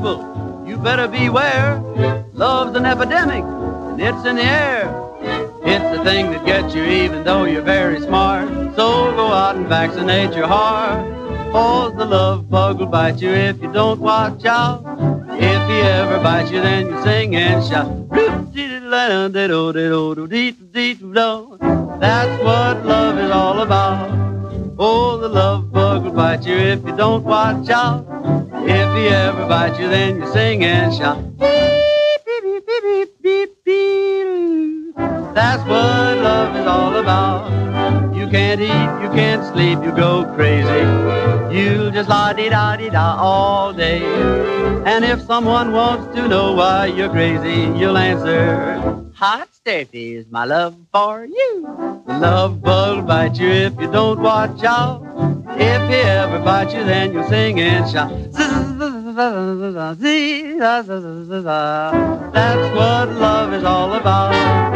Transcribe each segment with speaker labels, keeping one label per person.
Speaker 1: people, you better beware. Love's an epidemic, and it's in the air. It's the thing that gets you even though you're very smart. So go out and vaccinate your heart. Or the love bug will bite you if you don't watch out. If he ever bites you, then you sing and shout. That's what love is all about. Oh, the love bug will bite you if you don't watch out. If he ever bites you, then you sing and shout. That's what love is all about. You can't eat, you can't sleep, you go crazy. You'll just la-di-da-di-da all day. And if someone wants to know why you're crazy, you'll answer, hot Steffi is my love for you. The love bug will bite you if you don't watch out. If he ever bites you, then you'll sing and shout. That's what love is all about.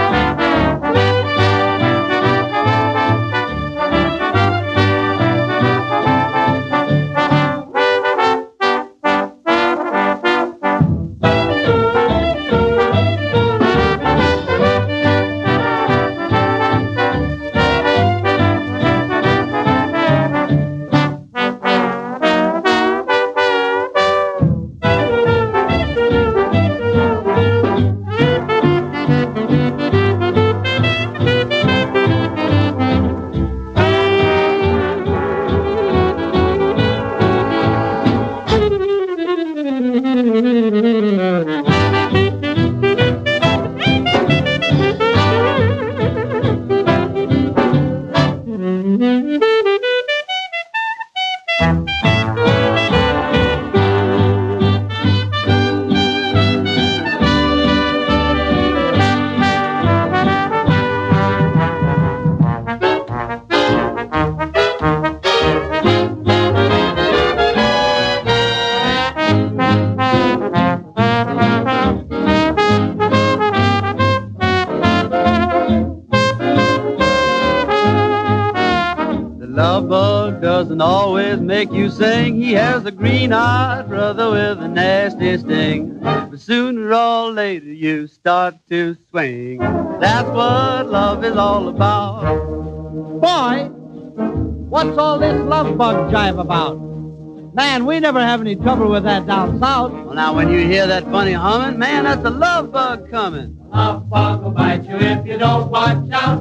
Speaker 1: Love bug doesn't always make you sing. He has a green-eyed brother with a nasty sting. But sooner or later you start to swing. That's what love is all about.
Speaker 2: Boy, what's all this love bug jive about? Man, we never have any trouble with that down south.
Speaker 1: Well, now when you hear that funny humming, man, that's a love bug coming.
Speaker 2: Love bug will bite you if you don't watch out.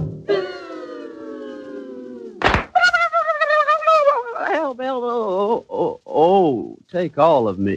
Speaker 1: Help, help, oh, take all of me.